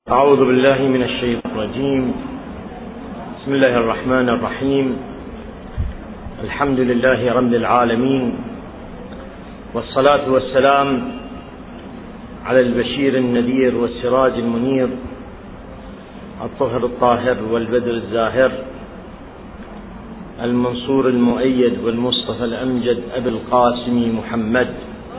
أعوذ بالله من الشيطان الرجيم. بسم الله الرحمن الرحيم. الحمد لله رب العالمين، والصلاة والسلام على البشير النذير والسراج المنير، الطهر الطاهر والبدر الزاهر، المنصور المؤيد والمصطفى الأمجد، أبي القاسم محمد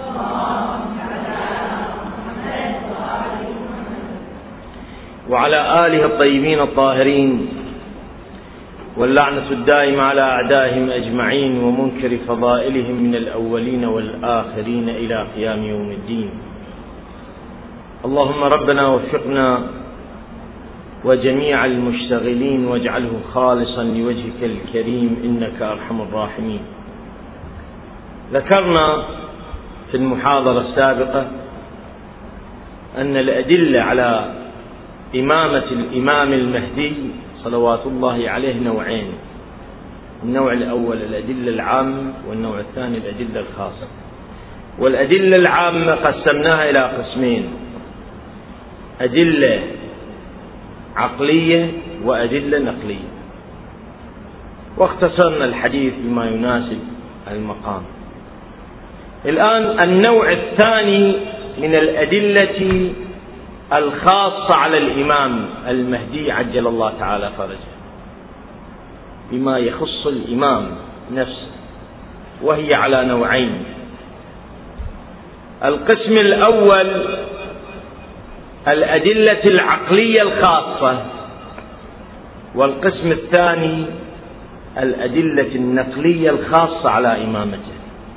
وعلى آله الطيبين الطاهرين، واللعنة الدائمة على أعدائهم أجمعين، ومنكر فضائلهم من الأولين والآخرين إلى قيام يوم الدين. اللهم ربنا وفقنا وجميع المشتغلين واجعله خالصا لوجهك الكريم إنك أرحم الراحمين. ذكرنا في المحاضرة السابقة أن الأدلة على إمامة الإمام المهدي صلوات الله عليه نوعين: النوع الأول الأدلة العامة، والنوع الثاني الأدلة الخاصة. والأدلة العامة قسمناها إلى قسمين: أدلة عقلية وأدلة نقلية، واختصرنا الحديث بما يناسب المقام. الآن النوع الثاني من الأدلة الخاصة على الإمام المهدي عجل الله تعالى فرجه، بما يخص الإمام نفسه، وهي على نوعين: القسم الأول الأدلة العقلية الخاصة، والقسم الثاني الأدلة النقلية الخاصة على إمامته.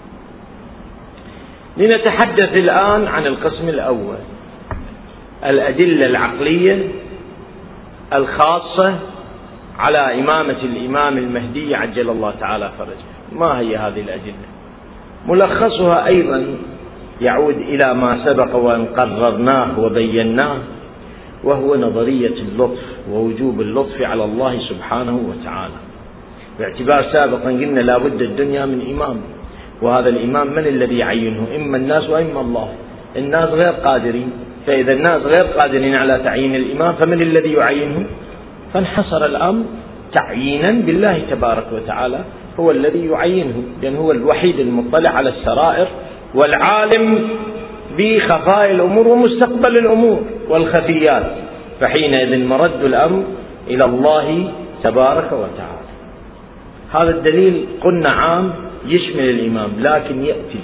لنتحدث الآن عن القسم الأول، الأدلة العقلية الخاصة على إمامة الإمام المهدي عجل الله تعالى فرجه. ما هي هذه الأدلة؟ ملخصها أيضا يعود إلى ما سبق وأن قررناه وبيناه، وهو نظرية اللطف ووجوب اللطف على الله سبحانه وتعالى، باعتبار سابقا قلنا لا بد الدنيا من إمام، وهذا الإمام من الذي يعينه؟ إما الناس وإما الله. الناس غير قادرين، فإذا الناس غير قادرين على تعيين الإمام فمن الذي يعينه؟ فانحصر الأمر تعيينا بالله تبارك وتعالى، هو الذي يعينه، لأن هو الوحيد المطلع على السرائر والعالم بخفايا الأمور ومستقبل الأمور والخفيات، فحينئذ مرد الأمر إلى الله تبارك وتعالى. هذا الدليل قلنا عام يشمل الإمام، لكن يأتي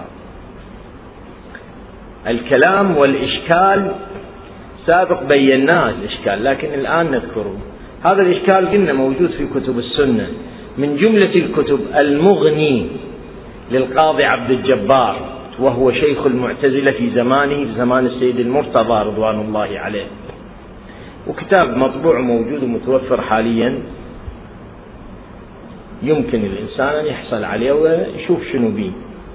الكلام والإشكال. سابق بيناه الإشكال، لكن الآن نذكره. هذا الإشكال قلنا موجود في كتب السنة، من جملة الكتب المغني للقاضي عبد الجبار، وهو شيخ المعتزلة في زمانه، في زمان السيد المرتضى رضوان الله عليه، وكتاب مطبوع موجود ومتوفر حاليا، يمكن الإنسان أن يحصل عليه ويشوف شنو بيه.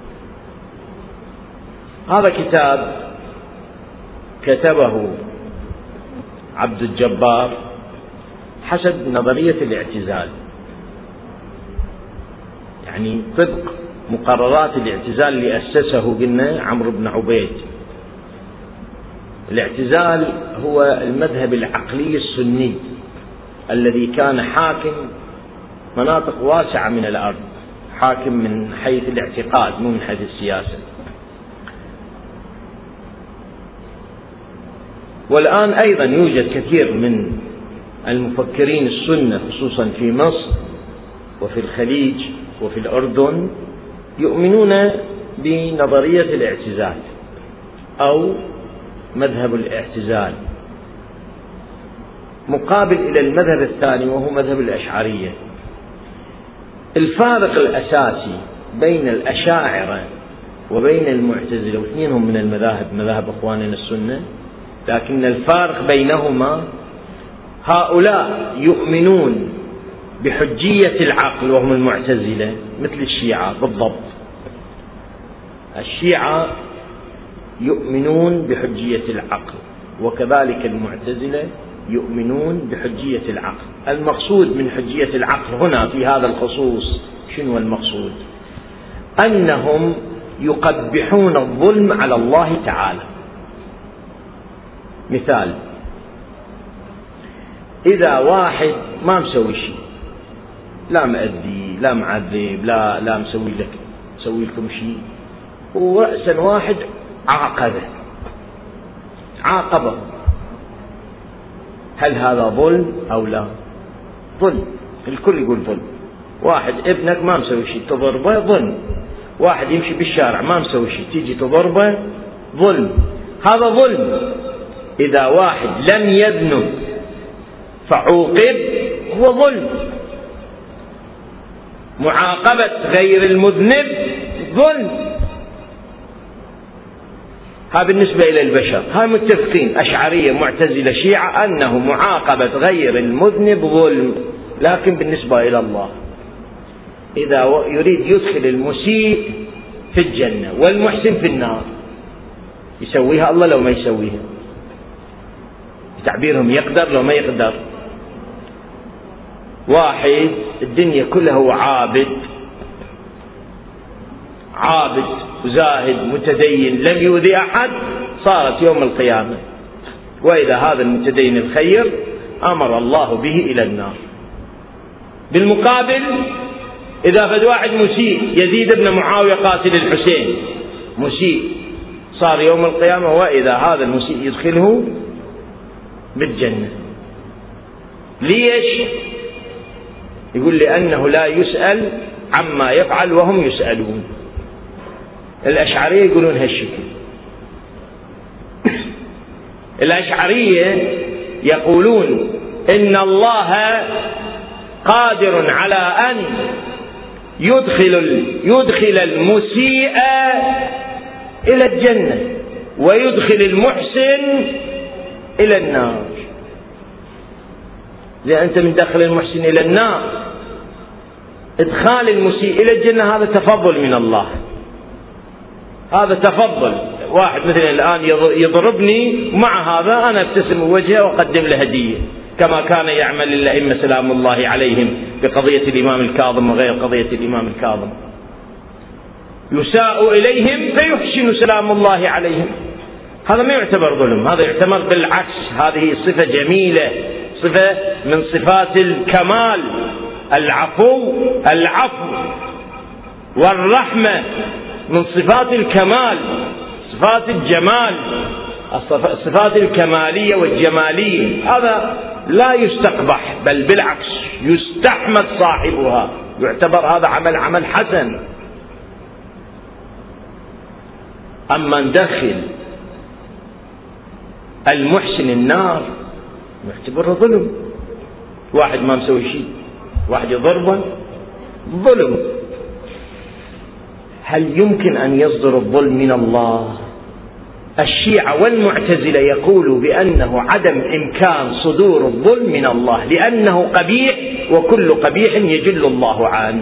هذا كتاب كتبه عبد الجبار حسب نظرية الاعتزال، يعني طبق مقررات الاعتزال اللي أسسه قلنا عمرو بن عبيد. الاعتزال هو المذهب العقلي السني الذي كان حاكم مناطق واسعة من الأرض، حاكم من حيث الاعتقاد مو من حيث السياسة. والآن أيضا يوجد كثير من المفكرين السنة خصوصا في مصر وفي الخليج وفي الأردن يؤمنون بنظرية الاعتزال أو مذهب الاعتزال، مقابل إلى المذهب الثاني وهو مذهب الأشعرية. الفارق الأساسي بين الأشاعرة وبين المعتزلة، واثنينهم من المذاهب مذاهب إخواننا السنة، لكن الفارق بينهما هؤلاء يؤمنون بحجية العقل وهم المعتزلة، مثل الشيعة بالضبط. الشيعة يؤمنون بحجية العقل، وكذلك المعتزلة يؤمنون بحجية العقل. المقصود من حجية العقل هنا في هذا الخصوص شنو المقصود؟ أنهم يقبحون الظلم على الله تعالى. مثال: إذا واحد ما مسوي شيء، لا مأذي لا معذب لا مسوي لكم شيء، ورأسا واحد عاقبه، هل هذا ظلم أو لا؟ ظلم، الكل يقول ظلم. واحد ابنك ما مسوي شيء تضربه، ظلم. واحد يمشي بالشارع ما مسوي شيء تيجي تضربه، ظلم، هذا ظلم. إذا واحد لم يذنب فعوقب هو ظلم. معاقبة غير المذنب ظلم. هذا بالنسبة إلى البشر، هاي متفقين أشعرية معتزلة شيعة أنه معاقبة غير المذنب ظلم. لكن بالنسبة إلى الله، إذا يريد يدخل المسيء في الجنة والمحسن في النار، يسويها الله لو ما يسويها؟ تعبيرهم يقدر لو ما يقدر. واحد الدنيا كلها هو عابد زاهد متدين لم يؤذي أحد، صارت يوم القيامة وإذا هذا المتدين الخير أمر الله به إلى النار. بالمقابل إذا فد واحد مسيء، يزيد بن معاوية قاتل الحسين مسيء، صار يوم القيامة وإذا هذا المسيء يدخله بالجنة. ليش؟ يقول لأنه لا يسأل عما يفعل وهم يسألون. الأشعرية يقولون هالشكل. الأشعرية يقولون إن الله قادر على أن يدخل المسيء إلى الجنة ويدخل المحسن إلى النار. إذا أنت من داخل المحسن إلى النار، إدخال المسيء إلى الجنة هذا تفضل من الله، هذا تفضل. واحد مثلا الآن يضربني، ومع هذا أنا ابتسم وجهه وأقدم له هدية، كما كان يعمل الأئمة سلام الله عليهم بقضية الإمام الكاظم وغير قضية الإمام الكاظم. يساء إليهم فيحسن سلام الله عليهم. هذا ما يعتبر ظلم، هذا يعتبر بالعكس، هذه صفة جميلة، صفة من صفات الكمال. العفو والرحمة من صفات الكمال، صفات الجمال، الصفات الكمالية والجمالية. هذا لا يستقبح، بل بالعكس يستحمد صاحبها، يعتبر هذا عمل حسن. أما ندخل المحسن النار يعتبره ظلم. واحد ما مسوي شيء، واحد يضربه، ظلم. هل يمكن أن يصدر الظلم من الله؟ الشيعة والمعتزلة يقولوا بأنه عدم إمكان صدور الظلم من الله، لأنه قبيح، وكل قبيح يجل الله عنه.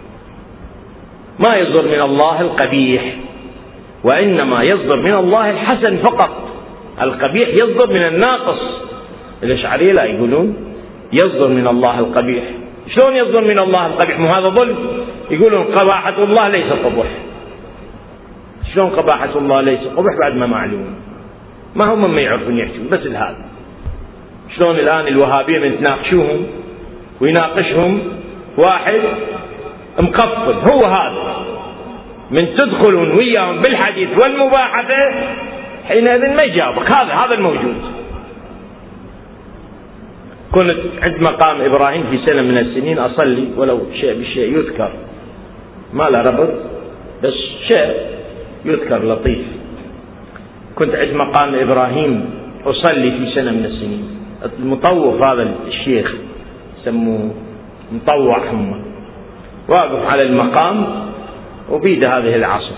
ما يصدر من الله القبيح، وإنما يصدر من الله الحسن فقط. القبيح يصدر من الناقص. الأشعرية لا، يقولون يصدر من الله القبيح. شلون يصدر من الله القبيح؟ مو هذا ظلم؟ يقولون قباحة الله ليس قبح. شلون قباحة الله ليس قبح بعد ما معلوم؟ ما هم ما يعرفون يحكون بس هذا. شلون الآن الوهابية من تناقشوهم ويناقشهم واحد مقفل، هو هذا من تدخلون وياهم بالحديث والمباحثة حينئذ ما يجاوبك. هذا الموجود. كنت عند مقام إبراهيم في سنة من السنين أصلي، ولو شيء بشيء يذكر، ما له ربط بس شيء يذكر لطيف. كنت عند مقام إبراهيم أصلي في سنة من السنين. المطوف هذا الشيخ سموه مطوع، هم واقف على المقام وبيد هذه العصر.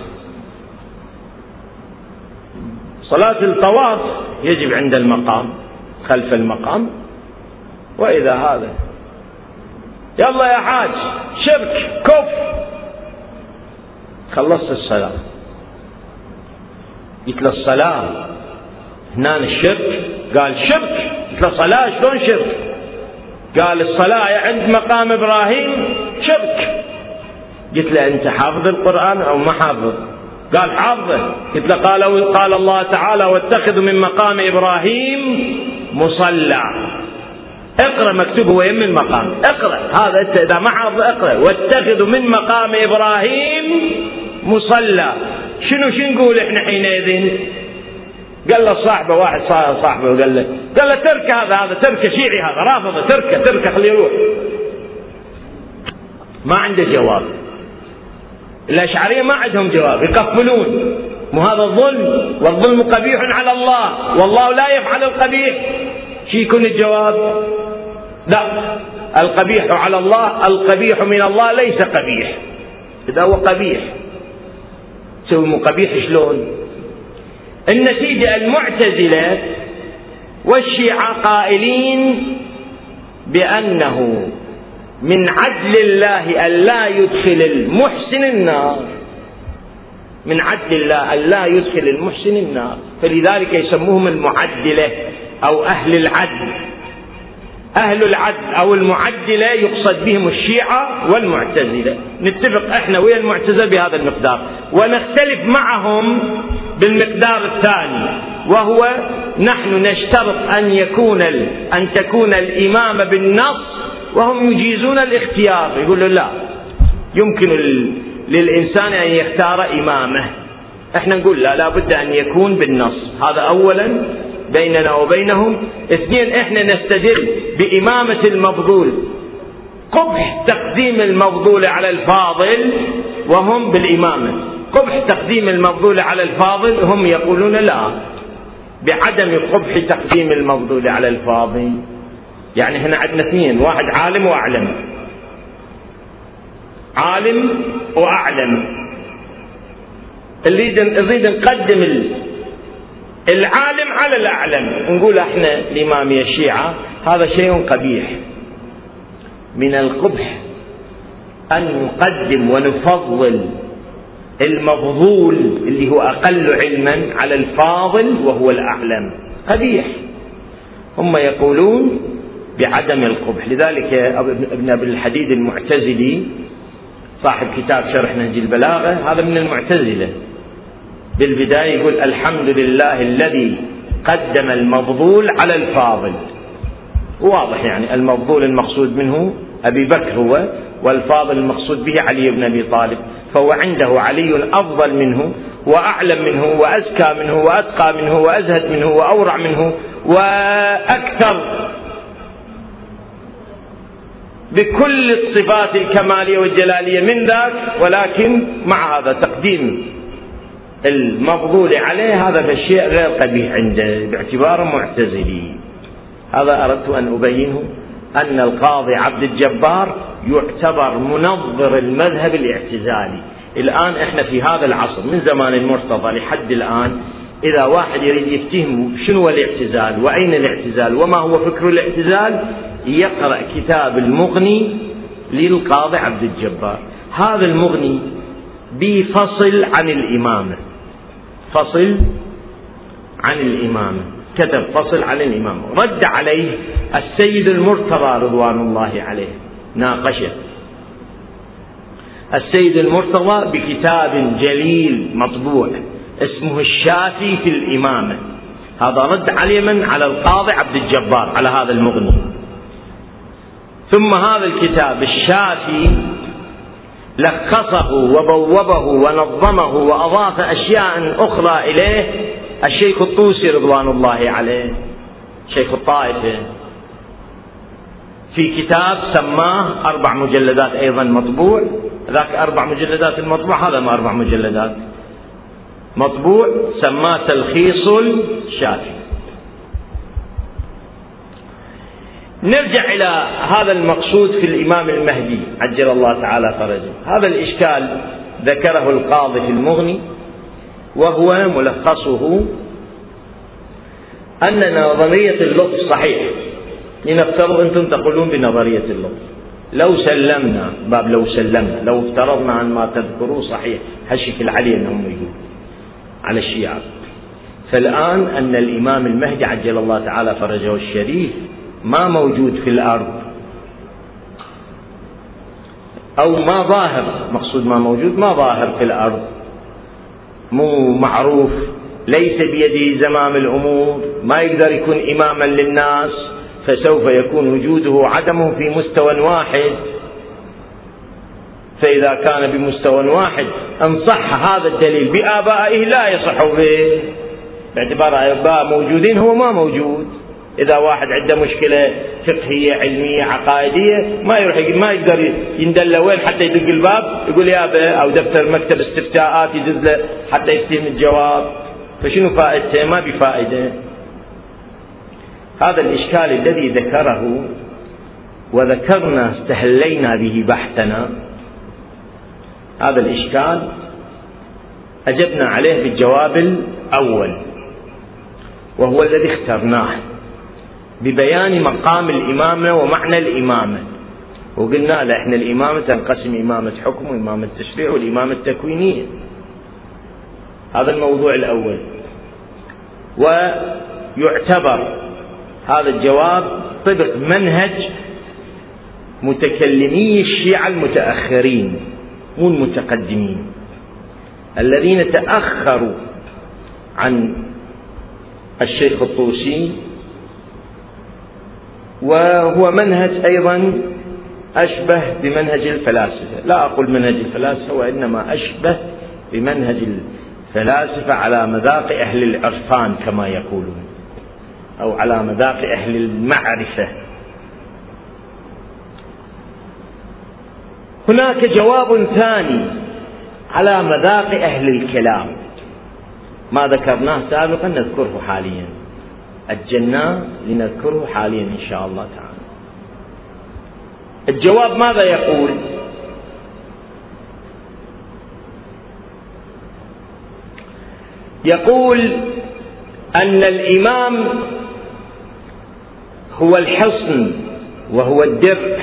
صلاة الطواف يجب عند المقام خلف المقام، وإذا هذا يلا يا حاج شرك كف. خلصت الصلاة، قلت له الصلاة هنا الشرك؟ قال شرك. قلت له صلاة شلون شرك؟ قال الصلاة عند مقام إبراهيم شرك. قلت له أنت حافظ القرآن أو ما حافظ؟ قال حافظه. قلت له قال الله تعالى واتخذوا من مقام إبراهيم مصلى. اقرأ مكتوب هو يم المقام، اقرأ هذا أنت إذا ما حافظ اقرأ. واتخذوا من مقام إبراهيم مصلى. شنو نقول إحنا حينئذ؟ قال له صاحبه، واحد صاحبه قال له ترك هذا ترك شيعي، هذا رافض، تركه خليه يروح. ما عنده جواب. الأشعرية ما عندهم جواب، يقفلون. مو هذا الظلم؟ والظلم قبيح على الله، والله لا يفعل القبيح. شي يكون الجواب؟ لا، القبيح على الله، القبيح من الله ليس قبيح. إذا هو قبيح تسوي مو قبيح شلون؟ النتيجة المعتزلة والشيعة قائلين بأنه من عدل الله ألا يدخل المحسن النار، من عدل الله ألا يدخل المحسن النار، فلذلك يسموهم المعدلة أو أهل العدل. أهل العدل أو المعدلة يقصد بهم الشيعة والمعتزلة. نتفق إحنا ويا المعتزلة بهذا المقدار، ونختلف معهم بالمقدار الثاني، وهو نحن نشترط أن تكون الإمامة بالنص، وهم يجيزون الاختيار. يقولوا لا، يمكن للإنسان أن يختار إمامه. احنا نقول لا، لابد أن يكون بالنص. هذا أولا بيننا وبينهم. اثنين، احنا نستدل بإمامة المفضول، قبح تقديم المفضول على الفاضل، وهم بالإمامة. قبح تقديم المفضول على الفاضل، هم يقولون لا، بعدم قبح تقديم المفضول على الفاضل. يعني هنا عندنا اثنين، واحد عالم وأعلم، عالم وأعلم. اللي نريد نقدم العالم على الأعلم، نقول احنا الإمامية الشيعة هذا شيء قبيح. من القبح أن نقدم ونفضل المفضول اللي هو أقل علما على الفاضل وهو الأعلم، قبيح. هم يقولون بعدم القبح. لذلك ابن أبي الحديد المعتزلي صاحب كتاب شرح نهج البلاغة، هذا من المعتزلة، بالبداية يقول الحمد لله الذي قدم المفضول على الفاضل. واضح يعني المفضول المقصود منه أبي بكر هو، والفاضل المقصود به علي بن أبي طالب، فهو عنده علي أفضل منه وأعلم منه وأزكى منه وأتقى منه وأزهد منه وأورع منه وأكثر بكل الصفات الكمالية والجلالية من ذاك، ولكن مع هذا تقديم المفضول عليه هذا فالشيء غير قبيح عنده باعتباره معتزلي. هذا أردت أن أبينه، أن القاضي عبد الجبار يعتبر منظر المذهب الاعتزالي. الآن إحنا في هذا العصر من زمان المرتضى لحد الآن، إذا واحد يريد يفتهم شنو الاعتزال وأين الاعتزال وما هو فكر الاعتزال، يقرأ كتاب المغني للقاضي عبد الجبار. هذا المغني بفصل عن الإمامة، فصل عن الإمامة، كتب فصل عن الإمامة، رد عليه السيد المرتضى رضوان الله عليه، ناقشه السيد المرتضى بكتاب جليل مطبوع اسمه الشافي في الإمامة. هذا رد عليه من؟ على القاضي عبد الجبار على هذا المغني. ثم هذا الكتاب الشافي لخصه وبوبه ونظمه وأضاف أشياء أخرى إليه الشيخ الطوسي رضوان الله عليه، شيخ الطائفة، في كتاب سماه 4 مجلدات أيضا مطبوع. ذاك 4 مجلدات المطبوع، هذا ما 4 مجلدات مطبوع، سماه تلخيص الشافي. نرجع إلى هذا المقصود في الإمام المهدي عجل الله تعالى فرجه. هذا الإشكال ذكره القاضي في المغني، وهو ملخصه أن نظرية اللطف صحيح. لنفترض أنتم تقولون بنظرية اللطف، لو سلمنا باب لو افترضنا عن ما تذكروه صحيح، هالشكل عليه أنهم يجوا على الشيعة. فالآن أن الإمام المهدي عجل الله تعالى فرجه الشريف ما موجود في الأرض، أو ما ظاهر، مقصود ما موجود ما ظاهر في الأرض، مو معروف، ليس بيده زمام الأمور، ما يقدر يكون إماما للناس. فسوف يكون وجوده وعدمه في مستوى واحد، فإذا كان بمستوى واحد إن صح هذا الدليل بآبائه لا يصح به، باعتبار آباء موجودين هو ما موجود. إذا واحد عنده مشكلة فقهية علمية عقائدية ما يقدر يندل وين حتى يدق الباب يقول يابا، أو دفتر مكتب استفتاءات يدز له حتى يستلم الجواب، فشنو فائدته؟ ما بفائدة. هذا الإشكال الذي ذكره وذكرنا استهلينا به بحثنا، هذا الإشكال أجبنا عليه بالجواب الأول، وهو الذي اخترناه ببيان مقام الإمامة ومعنى الإمامة. وقلنا له إحنا الإمامة تنقسم إمامة حكم وإمامة تشريع والإمامة التكوينية. هذا الموضوع الأول. ويعتبر هذا الجواب طبق منهج متكلمي الشيعة المتأخرين، مو المتقدمين الذين تأخروا عن الشيخ الطوسي، وهو منهج أيضا أشبه بمنهج الفلاسفة. لا أقول منهج الفلاسفة، وإنما أشبه بمنهج الفلاسفة على مذاق أهل العرفان كما يقولون، أو على مذاق أهل المعرفة. هناك جواب ثاني على مذاق أهل الكلام، ما ذكرناه سابقا نذكره حاليا، أجلناه لنذكره حاليا إن شاء الله تعالى. الجواب ماذا يقول؟ يقول أن الإمام هو الحصن وهو الدرع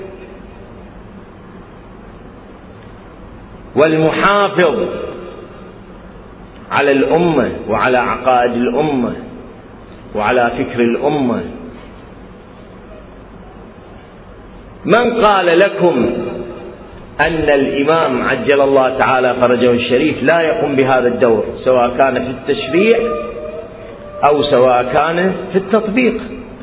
والمحافظ على الأمة وعلى عقائد الأمة وعلى فكر الأمة. من قال لكم أن الإمام عجل الله تعالى فرجه الشريف لا يقوم بهذا الدور، سواء كان في التشريع أو سواء كان في التطبيق؟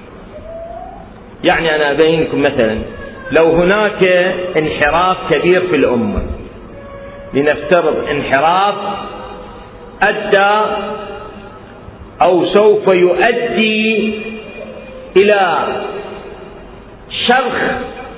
يعني أنا أبينكم مثلا، لو هناك انحراف كبير في الأمة، لنفترض انحراف أدى أو سوف يؤدي إلى شرخ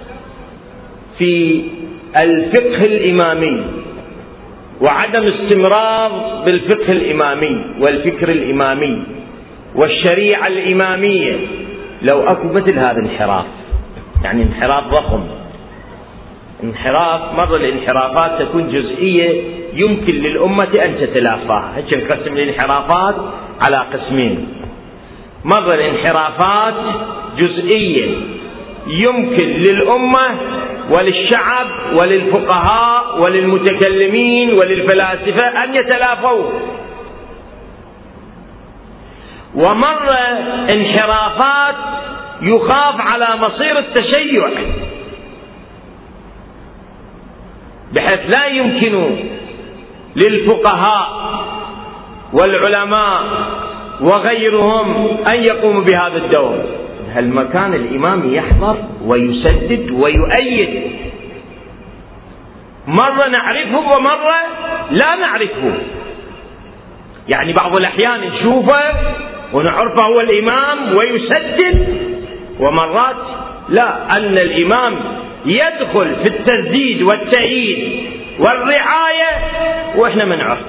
في الفقه الإمامي وعدم استمرار بالفقه الإمامي والفكر الإمامي والشريعة الإمامية، لو أكو مثل هذا انحراف، يعني انحراف ضخم، انحراف، مرة الانحرافات تكون جزئية يمكن للأمة أن تتلافاها. هيك نقسم الانحرافات على قسمين: مرة الانحرافات جزئية يمكن للأمة وللشعب وللفقهاء وللمتكلمين وللفلاسفة أن يتلافوا، ومرة انحرافات يخاف على مصير التشيع، بحيث لا يمكن للفقهاء والعلماء وغيرهم أن يقوموا بهذا الدور. هالمكان الإمام يحضر ويسدد ويؤيد، مرة نعرفه ومرة لا نعرفه، يعني بعض الأحيان نشوفه ونعرفه هو الإمام ويسدد، ومرات لا، أن الإمام يدخل في التسديد والتأييد والرعاية وإحنا ما نعرفه.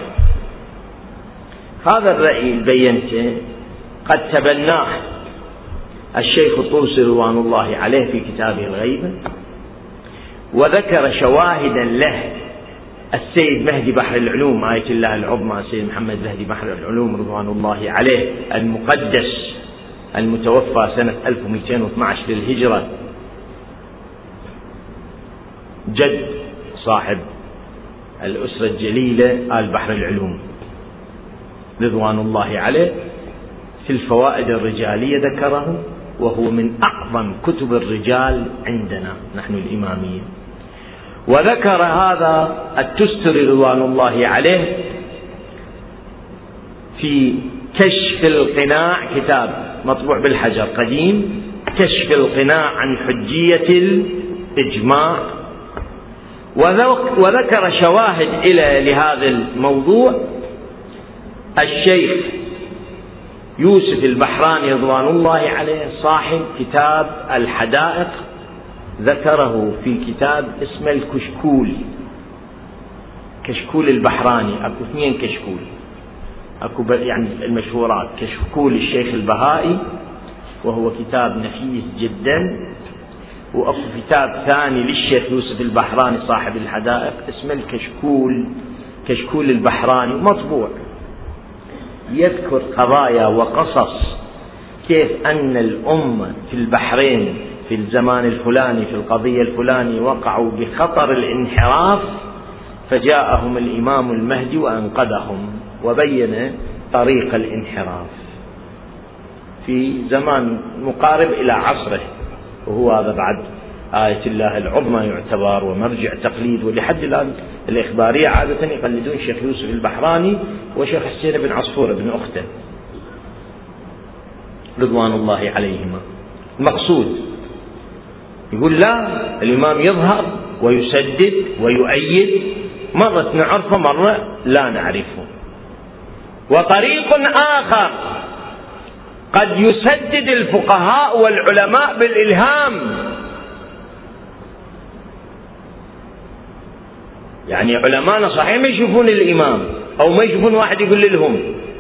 هذا الرأي بينته قد تبناه الشيخ الطوسي رضوان الله عليه في كتابه الغيبة، وذكر شواهدا له السيد مهدي بحر العلوم آية الله العظمى، السيد محمد مهدي بحر العلوم رضوان الله عليه المقدس المتوفى سنة 1212 للهجرة، جد صاحب الأسرة الجليلة آل بحر العلوم رضوان الله عليه، في الفوائد الرجالية ذكره، وهو من أعظم كتب الرجال عندنا نحن الإمامية. وذكر هذا التستري رضوان الله عليه في كشف القناع، كتاب مطبوع بالحجر قديم، كشف القناع عن حجية الإجماع، وذكر شواهد لهذا الموضوع. الشيخ يوسف البحراني رضوان الله عليه صاحب كتاب الحدائق ذكره في كتاب اسمه الكشكول، كشكول البحراني. اكو 2 كشكول، اكو يعني المشهورات كشكول الشيخ البهائي وهو كتاب نفيس جدا، واكو كتاب ثاني للشيخ يوسف البحراني صاحب الحدائق اسمه الكشكول، كشكول البحراني مطبوع، يذكر قضايا وقصص كيف أن الأمة في البحرين في الزمان الفلاني في القضية الفلاني وقعوا بخطر الانحراف، فجاءهم الإمام المهدي وأنقذهم وبين طريق الانحراف في زمان مقارب إلى عصره. وهو هذا بعد آية الله العظمى يعتبر ومرجع تقليد، ولحد الآن الإخبارية عادة يقلدون شيخ يوسف البحراني وشيخ حسين بن عصفور بن أخته رضوان الله عليهما. المقصود يقول لا، الإمام يظهر ويسدد ويؤيد، مرة نعرفه مرة لا نعرفه. وطريق آخر قد يسدد الفقهاء والعلماء بالإلهام، يعني علماءنا صحيح ما يشوفون الإمام أو ما يشوفون واحد يقول لهم،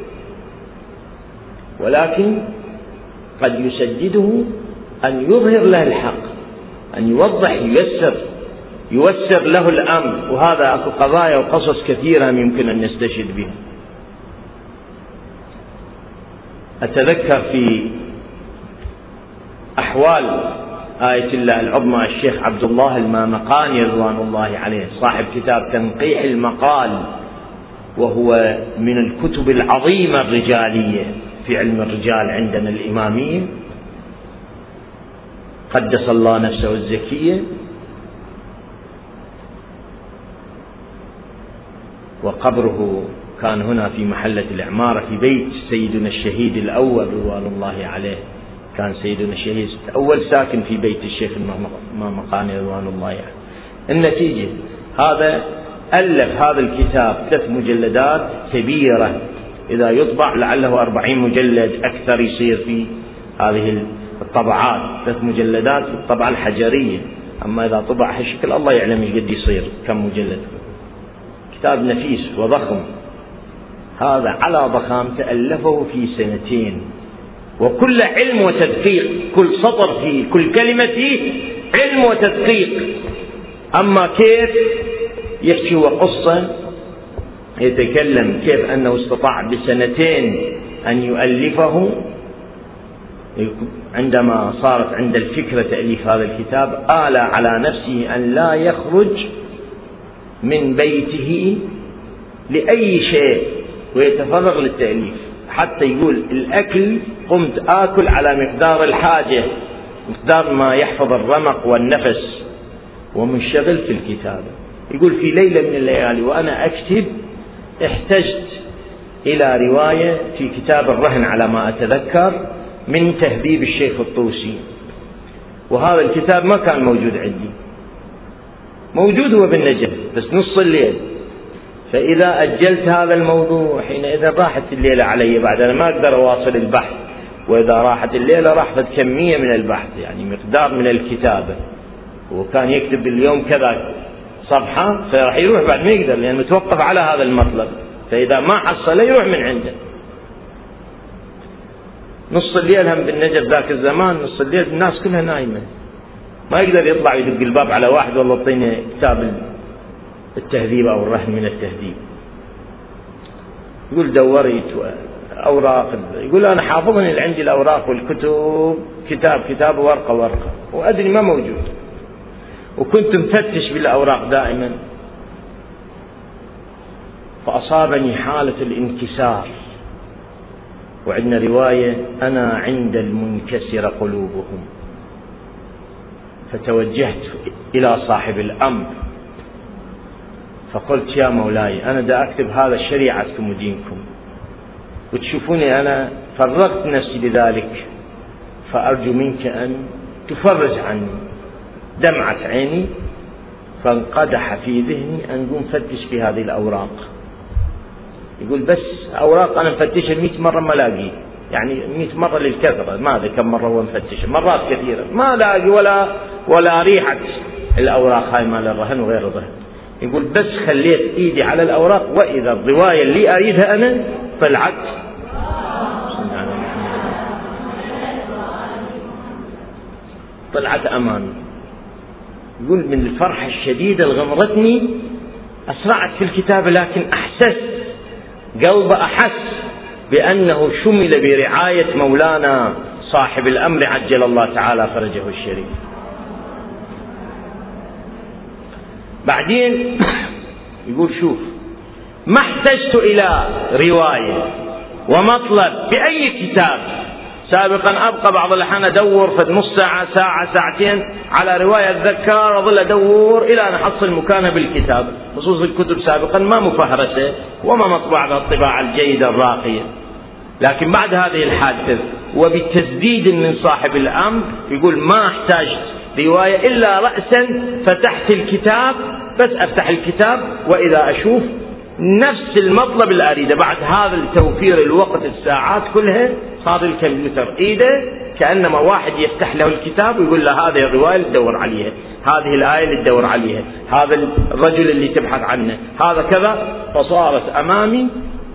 ولكن قد يسدده أن يظهر له الحق، أن يوضح ييسر له الأمر. وهذا أكو قضايا وقصص كثيرة يمكن أن نستشهد بها. أتذكر في أحوال آية الله العظمى الشيخ عبد الله المامقاني رضوان الله عليه صاحب كتاب تنقيح المقال، وهو من الكتب العظيمة الرجالية في علم الرجال عندنا الإمامية، قدس الله نفسه الزكية. وقبره كان هنا في محلة العمارة في بيت سيدنا الشهيد الأول رضوان الله عليه، كان سيدنا الشهيد الأول ساكن في بيت الشيخ المامقاني رضوان الله عليه. النتيجة هذا ألف هذا الكتاب 3 مجلدات كبيرة، إذا يطبع لعله 40 مجلد أكثر يصير في هذه الطبعات، 3 مجلدات في الطبعة الحجرية، أما إذا طبع هالشكل الله يعلم ايش قد يصير كم مجلد. كتاب نفيس وضخم، هذا على ضخامته ألفه في 2 سنين، وكل علم وتدقيق، كل سطر فيه كل كلمة فيه علم وتدقيق. أما كيف يحكي وقصة يتكلم كيف أنه استطاع ب2 أن يؤلفه، عندما صارت عند الفكرة تأليف هذا الكتاب آل على نفسه أن لا يخرج من بيته لأي شيء ويتفرغ للتأليف، حتى يقول الأكل قمت آكل على مقدار الحاجة، مقدار ما يحفظ الرمق والنفس، ومنشغل في الكتابة. يقول في ليلة من الليالي وأنا أكتب احتجت إلى رواية في كتاب الرهن على ما أتذكر من تهذيب الشيخ الطوسي، وهذا الكتاب ما كان موجود عندي، موجود هو بالنجف بس نص الليل. فإذا أجلت هذا الموضوع حينئذ راحت الليلة علي، بعد أنا ما أقدر أواصل البحث، وإذا راحت الليلة راحت كمية من البحث، يعني مقدار من الكتابة. وكان يكتب باليوم كذا صفحة، فراح يروح بعد ما يقدر لأنه متوقف على هذا المطلب، فإذا ما حصل يروح من عنده. نص الليل هم بالنجف ذاك الزمان، نص الليل الناس كلها نايمة، ما يقدر يطلع يدق الباب على واحد والله اعطيني كتاب التهذيب أو الرهن من التهذيب. يقول دوريت أوراق، يقول أنا حافظني اللي عندي الأوراق والكتب كتاب ورقة وأدري ما موجود، وكنت مفتش بالأوراق دائما، فأصابني حالة الانكسار. وعندنا رواية أنا عند المنكسر قلوبهم، فتوجهت إلى صاحب الأمر فقلت يا مولاي أنا دا أكتب هذا شريعتكم ودينكم، وتشوفوني أنا فرغت نفسي لذلك، فأرجو منك أن تفرج عني دمعة عيني. فانقدح في ذهني أن نقوم فتش في هذه الأوراق. يقول بس أوراق أنا مفتشها 100 مرة ما لاقي، يعني 100 مرة للكثرة، ما أدري كم مرة هو مفتش، مرات كثيرة ما لاقي ولا ريحة الأوراق هاي مال الرهن وغير الرهن. يقول بس خليت إيدي على الأوراق وإذا الرواية اللي أريدها أنا طلعت أمامي. يقول من الفرحة الشديدة اللي غمرتني أسرعت في الكتابة، لكن أحسست قلبي أحس بأنه شمل برعاية مولانا صاحب الأمر عجل الله تعالى فرجه الشريف. بعدين يقول شوف، ما احتجت إلى رواية ومطلب بأي كتاب سابقا. أبقى بعض الأحيان أدور في نص ساعة ساعتين على رواية أتذكر، أظل أدور إلى أن أحصل مكانها بالكتاب. خصوص الكتب سابقا ما مفهرسة وما مطبوعة بالطباعة الجيدة الراقية. لكن بعد هذه الحادثة وبتسديد من صاحب الأمر يقول ما احتاجت رواية إلا رأسا فتحت الكتاب، بس أفتح الكتاب وإذا أشوف نفس المطلب اللي أريده. بعد هذا التوفير الوقت الساعات كلها صار الكمبيوتر إيده كأنما واحد يفتح له الكتاب ويقول له هذه الرواية اللي تدور عليها، هذه الآية اللي تدور عليها، هذا الرجل اللي تبحث عنه، هذا كذا. فصارت أمامي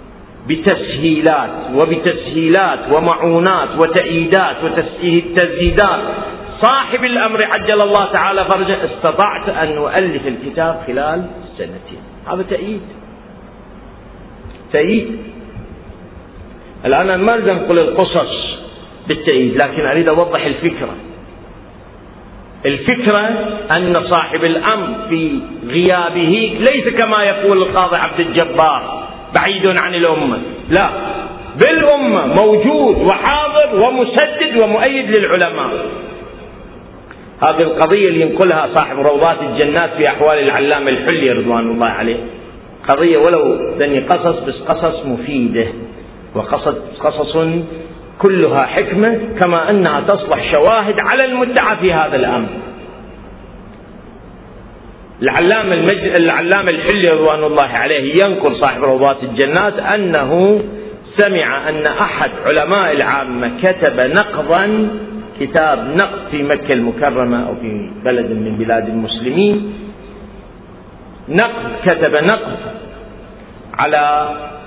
بتسهيلات ومعونات وتأييدات وتزييدات صاحب الأمر عجل الله تعالى فرجه. استطعت أن أؤلف الكتاب خلال سنتين. هذا تأييد. الآن أنا ما أريد أنقل القصص بالتأييد، لكن أريد أوضح الفكرة أن صاحب الأمر في غيابه ليس كما يقول القاضي عبد الجبار بعيد عن الأمة، لا، بالأمة موجود وحاضر ومسدد ومؤيد للعلماء. هذه القضية اللي ينقلها صاحب روضات الجنات في أحوال العلامة الحلي رضوان الله عليه، قضية ولو ذني قصص بس قصص مفيدة وقصص كلها حكمة، كما أنها تصلح شواهد على المدعى في هذا الأمر. العلامة الحلي رضوان الله عليه ينقل صاحب روضات الجنات أنه سمع أن أحد علماء العامة كتب نقضا، كتاب نقد في مكة المكرمة أو في بلد من بلاد المسلمين، كتب نقد على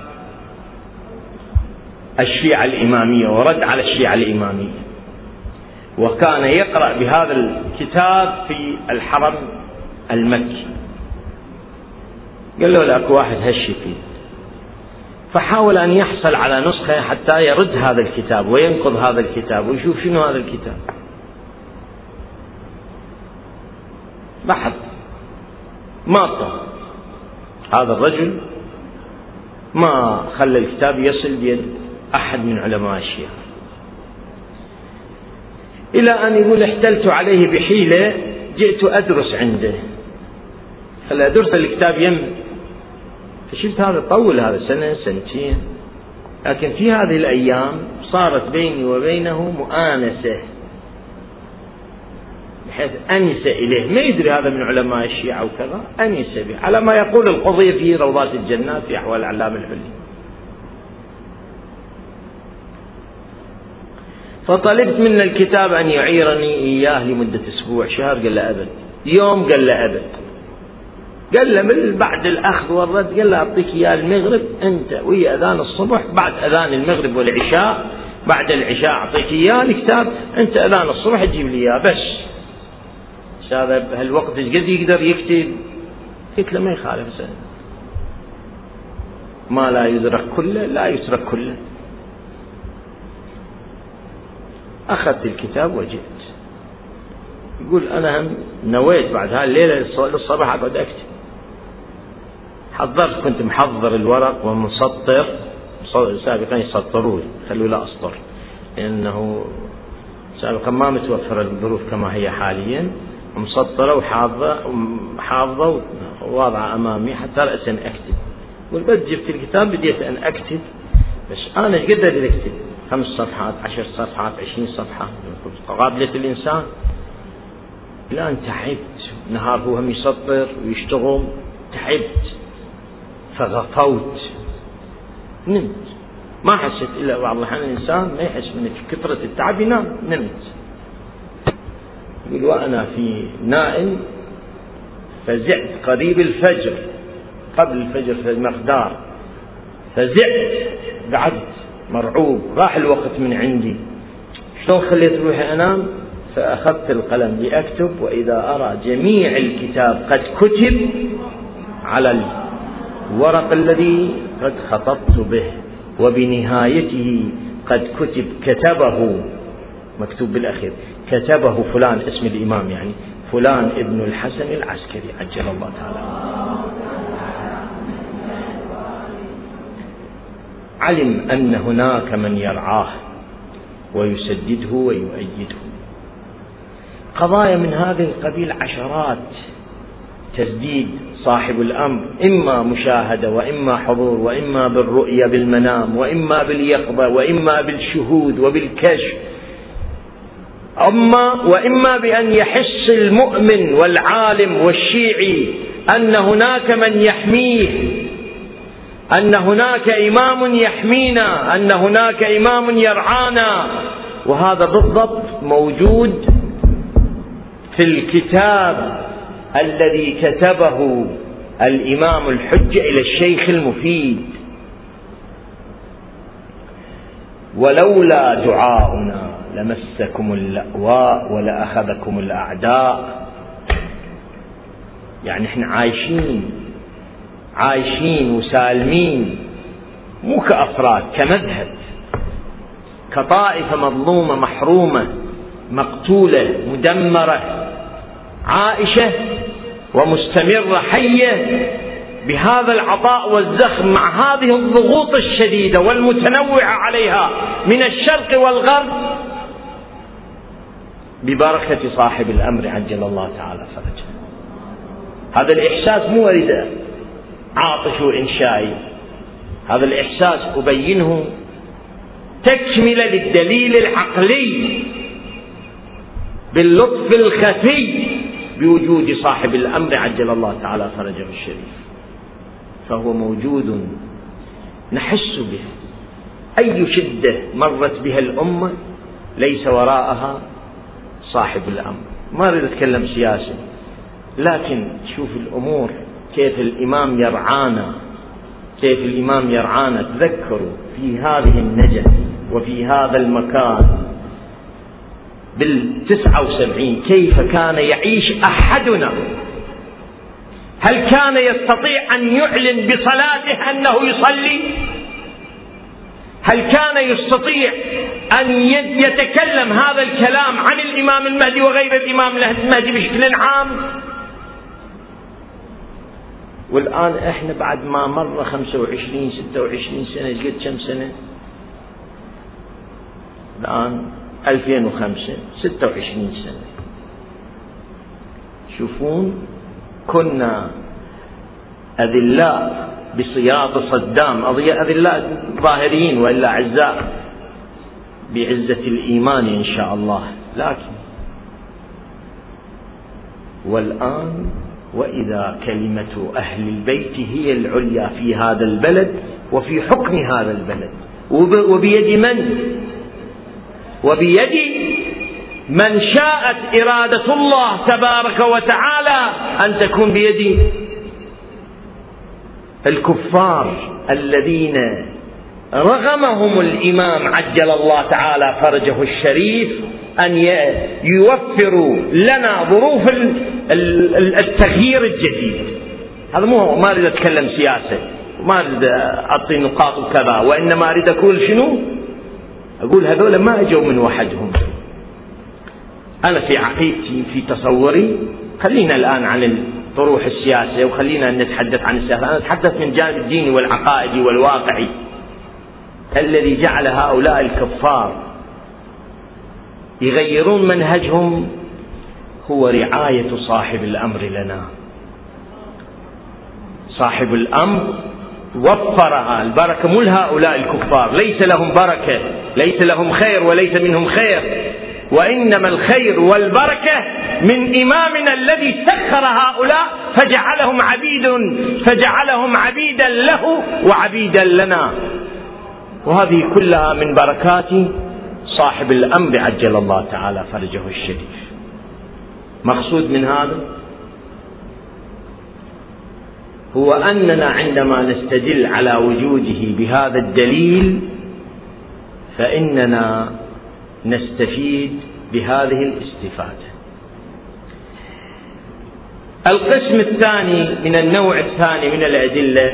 الشيعة الإمامية ورد على الشيعة الإمامية، وكان يقرأ بهذا الكتاب في الحرم المكي. قال له لك واحد هشي فيه، فحاول أن يحصل على نسخة حتى يرد هذا الكتاب وينقض هذا الكتاب ويشوف شنو هذا الكتاب. بحث ما طلع هذا الرجل، ما خلى الكتاب يصل بيد أحد من علماء الشيعة، إلى أن يقول احتلت عليه بحيلة، جئت أدرس عنده، خلى أدرس الكتاب فشفت هذا طول، هذا سنة سنتين، لكن في هذه الأيام صارت بيني وبينه مؤانسة، بحيث أنس إليه، ما يدري هذا من علماء الشيعة وكذا، أنس به على ما يقول القضية في روضات الجنات في أحوال العلامة الحلي. فطلبت من الكتاب أن يعيرني إياه لمدة أسبوع شهر، قال له أبد. يوم قال له أبد. قال له من بعد الأخذ والرد، قال له أعطيك إياه المغرب أنت ويا أذان الصبح، بعد أذان المغرب والعشاء، بعد العشاء أعطيك إياه الكتاب، أنت أذان الصبح تجيب لي إياه بس. هذا بهالوقت قد يقدر يكتب؟ قلت له ما يخالف، ما لا يدرك كله لا يترك كله. أخذت الكتاب وجئت. يقول أنا هم نويت بعد هالليلة للصباح أقعد أكتب. حضرت، كنت محضر الورق ومسطر، سابقا يسطروا خلوا لا أسطر، لأنه سابقا ما متوفر الظروف كما هي حاليا، مسطرة وحافظة وواضعة أمامي حتى رأسا أكتب. والبدء جبت الكتاب بديت أن أكتب، بس أنا قد أكتب 5 صفحات 10 صفحات 20 صفحة قابلة الإنسان. الآن تعبت، نهار هو هم يسطر ويشتغل، تعبت فغفوت، نمت، ما حسيت. إلا بعض الأحيان الإنسان ما يحس من كثرة التعب ينام، نمت. يقول وأنا في نائم فزعت قريب الفجر، قبل الفجر في المقدار، فزعت، قعدت مرعوب، راح الوقت من عندي، شلون خليت روحي أنام؟ فأخذت القلم لأكتب، وإذا أرى جميع الكتاب قد كتب على الورق الذي قد خطبت به، وبنهايته قد كتبه، مكتوب بالأخير، كتبه فلان، اسم الإمام يعني فلان ابن الحسن العسكري عجل الله تعالى. علم أن هناك من يرعاه ويسدده ويؤيده. قضايا من هذا القبيل عشرات، تسديد صاحب الأمر إما مشاهدة وإما حضور وإما بالرؤية بالمنام وإما باليقظة وإما بالشهود وبالكشف، وإما بأن يحس المؤمن والعالم والشيعي أن هناك من يحميه، أن هناك إمام يحمينا، أن هناك إمام يرعانا. وهذا بالضبط موجود في الكتاب الذي كتبه الإمام الحجة إلى الشيخ المفيد: ولولا دعاؤنا لمسكم اللأواء ولأخذكم الأعداء. يعني احنا عايشين وسالمين، مو كأفراد، كمذهب، كطائفة مظلومة محرومة مقتولة مدمرة، عائشة ومستمرة حية بهذا العطاء والزخم مع هذه الضغوط الشديدة والمتنوعة عليها من الشرق والغرب، ببركة صاحب الأمر عجل الله تعالى فرجه. هذا الإحساس مو ورد عاطش وإنشائي، هذا الإحساس أبينه تكملة للدليل العقلي باللطف الخفي بوجود صاحب الأمر عجل الله تعالى فرجه الشريف. فهو موجود نحس به. أي شدة مرت بها الأمة ليس وراءها صاحب الأمر. ما أريد أتكلم سياسي، لكن شوف الأمور كيف الإمام يرعانا، كيف الإمام يرعانا. تذكروا في هذه النجف وفي هذا المكان بال79 كيف كان يعيش أحدنا. هل كان يستطيع أن يعلن بصلاته أنه يصلي؟ هل كان يستطيع أن يتكلم هذا الكلام عن الإمام المهدي وغير الإمام المهدي بشكل عام؟ والآن إحنا بعد ما مر 25 26 سنة، قد كم سنة الآن؟ 2005 26 سنة. شوفون، كنا أذلاء بصياط صدام، أذلاء ظاهرين وإلا أعزاء بعزة الإيمان إن شاء الله. لكن والآن وإذا كلمة أهل البيت هي العليا في هذا البلد وفي حكم هذا البلد، وبيد من؟ وبيد من شاءت إرادة الله تبارك وتعالى أن تكون بيد الكفار الذين رغمهم الإمام عجل الله تعالى فرجه الشريف أن يوفروا لنا ظروف التغيير الجديد. هذا ما أريد أتكلم سياسة، ما أريد أعطي نقاط وكذا، وإنما أريد أقول شنو؟ أقول هذول ما أجوا من وحدهم. أنا في عقيدتي في تصوري، خلينا الآن عن الطروح السياسية وخلينا نتحدث عن السياسة. أنا أتحدث من جانب الديني والعقائدي والواقعي. الذي جعل هؤلاء الكفار يغيرون منهجهم هو رعاية صاحب الأمر لنا. صاحب الأمر وفرها البركة، مو لهؤلاء الكفار، ليس لهم بركة، ليس لهم خير وليس منهم خير، وإنما الخير والبركة من إمامنا الذي سخر هؤلاء فجعلهم عبيدا له وعبيدا لنا. وهذه كلها من بركات صاحب الأمر عجل الله تعالى فرجه الشريف. مقصود من هذا هو أننا عندما نستدل على وجوده بهذا الدليل فإننا نستفيد بهذه الاستفادة. القسم الثاني من النوع الثاني من الأدلة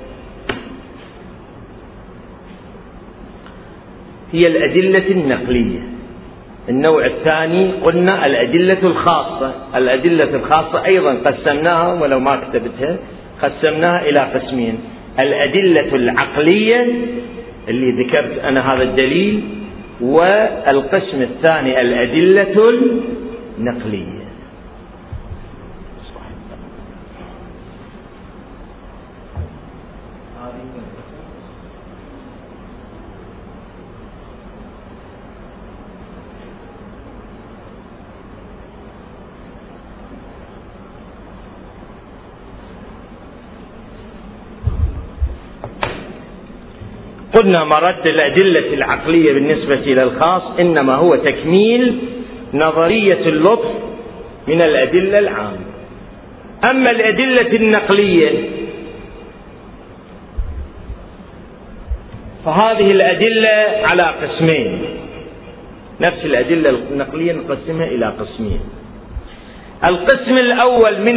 هي الأدلة النقلية. النوع الثاني قلنا الأدلة الخاصة. الأدلة الخاصة أيضا قسمناها، ولو ما كتبتها قسمناها إلى قسمين: الأدلة العقلية اللي ذكرت أنا هذا الدليل، والقسم الثاني الأدلة النقلية. قلنا مرد الأدلة العقلية بالنسبة إلى الخاص إنما هو تكميل نظرية اللطف من الأدلة العامة. أما الأدلة النقلية فهذه الأدلة على قسمين. نفس الأدلة النقلية نقسمها إلى قسمين. القسم الأول من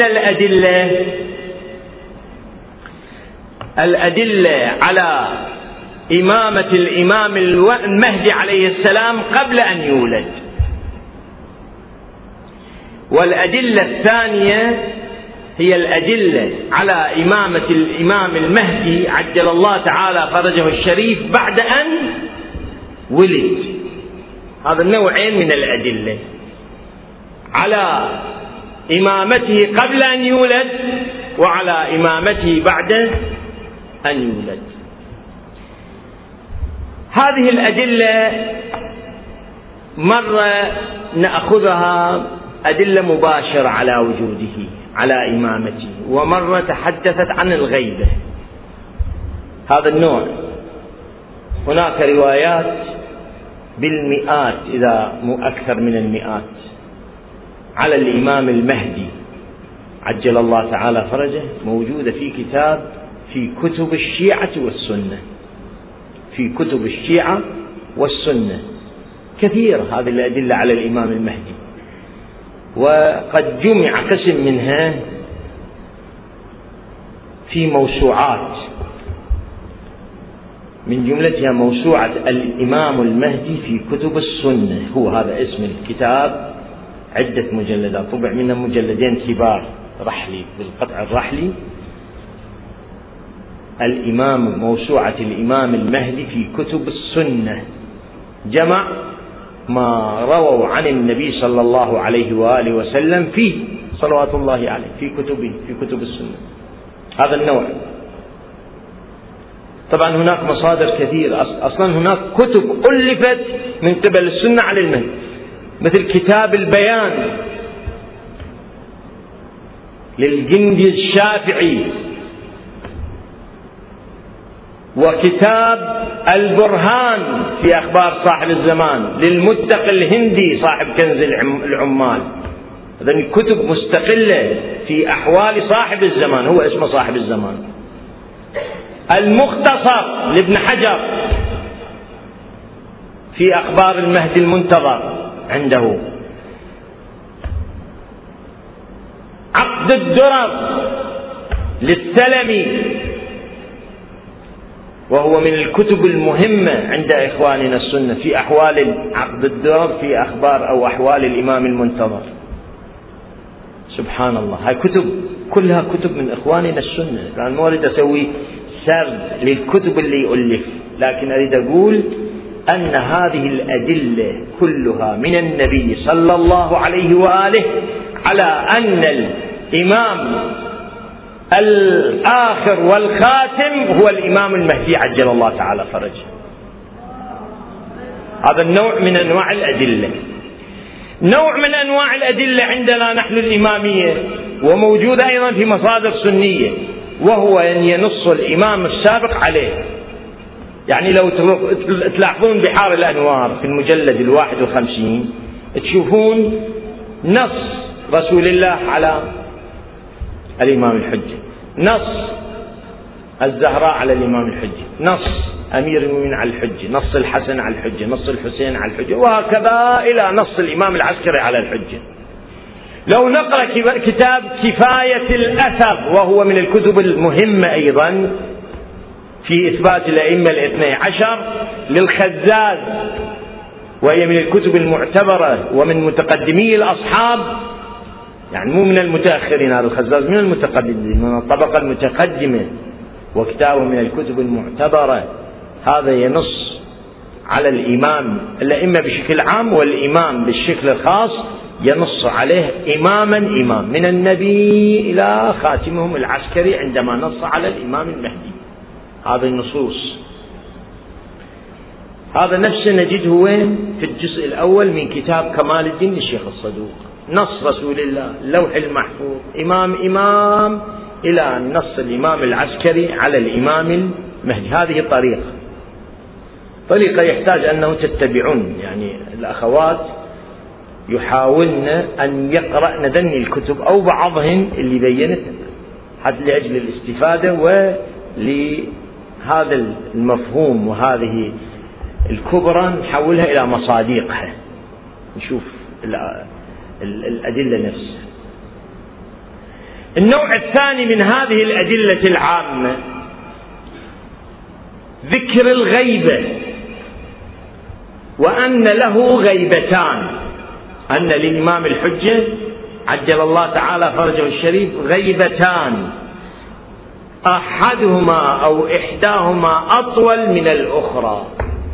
الأدلة على إمامة الإمام المهدي عليه السلام قبل أن يولد. والأدلة الثانية هي الأدلة على إمامة الإمام المهدي عجل الله تعالى فرجه الشريف بعد أن ولد. هذا النوعين من الأدلة: على إمامته قبل أن يولد وعلى إمامته بعد أن يولد. هذه الأدلة مرة نأخذها أدلة مباشرة على وجوده على إمامته، ومرة تحدثت عن الغيبة. هذا النوع هناك روايات بالمئات إذا مو أكثر من المئات على الإمام المهدي عجل الله تعالى فرجه، موجودة في كتب الشيعة والسنة. في كتب الشيعة والسنة كثير هذه الأدلة على الإمام المهدي، وقد جمع قسم منها في موسوعات، من جملتها موسوعة الإمام المهدي في كتب السنة. هو هذا اسم الكتاب، عدة مجلدات، طبع منها مجلدين كبار رحلي بالقطع الرحلي. موسوعة الإمام المهدي في كتب السنة، جمع ما رووا عن النبي صلى الله عليه وآله وسلم فيه صلوات الله عليه في كتب السنة. هذا النوع. طبعا هناك مصادر كثير، أصلا هناك كتب ألفت من قبل السنة على المهدي، مثل كتاب البيان للجندي الشافعي، وكتاب البرهان في أخبار صاحب الزمان للمتقي الهندي صاحب كنز العمال. هذه كتب مستقلة في أحوال صاحب الزمان، هو اسمه صاحب الزمان. المختصر لابن حجر في أخبار المهدي المنتظر عنده. عقد الدرر للسلمي، وهو من الكتب المهمة عند إخواننا السنة في أحوال عقد الدرر في أخبار أو أحوال الإمام المنتظر. سبحان الله، هاي كتب كلها كتب من إخواننا السنة. لأن ما أريد أسوي سرد للكتب اللي يؤلف، لكن أريد أقول أن هذه الأدلة كلها من النبي صلى الله عليه وآله على أن الإمام الآخر والخاتم هو الإمام المهدي عجل الله تعالى فرجه. هذا النوع من أنواع الأدلة. نوع من أنواع الأدلة عندنا نحن الإمامية، وموجود أيضا في مصادر سنية، وهو أن ينص الإمام السابق عليه. يعني لو تلاحظون بحار الأنوار في المجلد 51 تشوفون نص رسول الله على الإمام الحجة، نص الزهراء على الإمام الحجة، نص أمير المؤمنين على الحجة، نص الحسن على الحجة، نص الحسين على الحجة، وهكذا إلى نص الإمام العسكري على الحجة. لو نقرأ كتاب كفاية الأثر، وهو من الكتب المهمة أيضا في إثبات الأئمة الاثني عشر للخزاز، وهي من الكتب المعتبرة ومن متقدمي الأصحاب، يعني مو من المتأخرين، هذا الخزاز من المتقدمين، من الطبقة المتقدمة، وكتابه من الكتب المعتبرة. هذا ينص على الإمام، الأئمة بشكل عام والإمام بالشكل الخاص ينص عليه إماما إمام، من النبي إلى خاتمهم العسكري، عندما نص على الإمام المهدي. هذه النصوص، هذا نفسه نجده وين؟ في الجزء الأول من كتاب كمال الدين للشيخ الصدوق، نص رسول الله لوح المحفوظ إمام إلى نص الإمام العسكري على الإمام المهدي. هذه طريقة يحتاج أنه تتبعون، يعني الأخوات يحاولن أن يقرأن ذني الكتب أو بعضهن اللي بينتها، حتى لأجل الاستفادة ولهذا المفهوم وهذه الكبرى نحولها إلى مصادقها، نشوف الأدلة نفسها. النوع الثاني من هذه الأدلة العامة ذكر الغيبة، وأن له غيبتان، أن للإمام الحجة عجل الله تعالى فرجه الشريف غيبتان، أحدهما أو إحداهما أطول من الأخرى.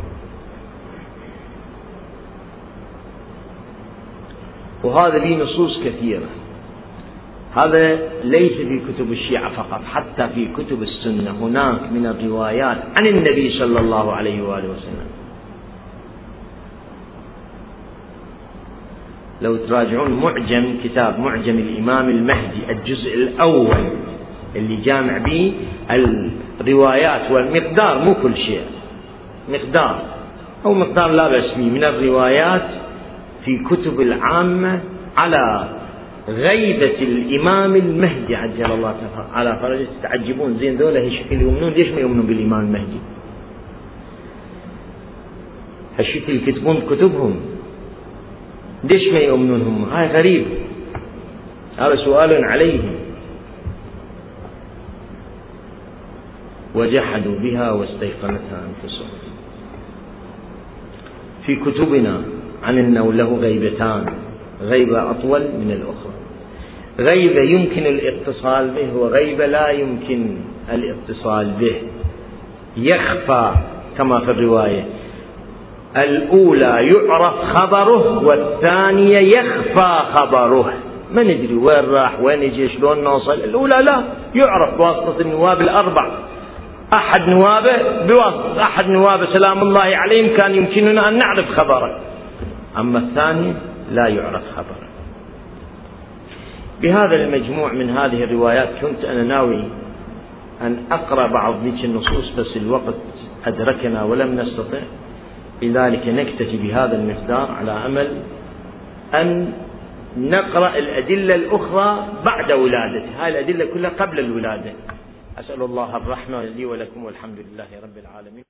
وهذا به نصوص كثيرة، هذا ليس في كتب الشيعة فقط، حتى في كتب السنة هناك من الروايات عن النبي صلى الله عليه وآله وسلم. لو تراجعون كتاب معجم الإمام المهدي الجزء الأول اللي جامع به الروايات والمقدار، مو كل شيء، مقدار أو مقدار لا بأس به من الروايات في كتب العامة على غيبة الإمام المهدي عجل الله تعالى فرجه. تتعجبون زين ذولا هالشكل يؤمنون، ليش ما يؤمنون بالإمام المهدي؟ هالشكل يكتبون كتبهم، ليش ما يؤمنون هم؟ هاي غريب، هذا سؤال عليهم. وجحدوا بها واستيقنتها أنفسهم. في كتبنا عن أنه له غيبتان، غيبة أطول من الأخرى، غيبة يمكن الاتصال به وغيبة لا يمكن الاتصال به، يخفى كما في الرواية، الأولى يعرف خبره والثانية يخفى خبره، ما ندري وين راح وين يجي شلون نوصل. الأولى لا يعرف بواسطة النواب الأربع، أحد نوابه سلام الله عليهم كان يمكننا أن نعرف خبره، أما الثاني لا يعرف خبره. بهذا المجموع من هذه الروايات كنت أنا ناوي أن أقرأ بعض ذيك النصوص، بس الوقت أدركنا ولم نستطع، لذلك نكتفي بهذا المقدار على أمل أن نقرأ الأدلة الأخرى بعد ولادته. هذه الأدلة كلها قبل الولادة. أسأل الله الرحمة لي ولكم، والحمد لله رب العالمين.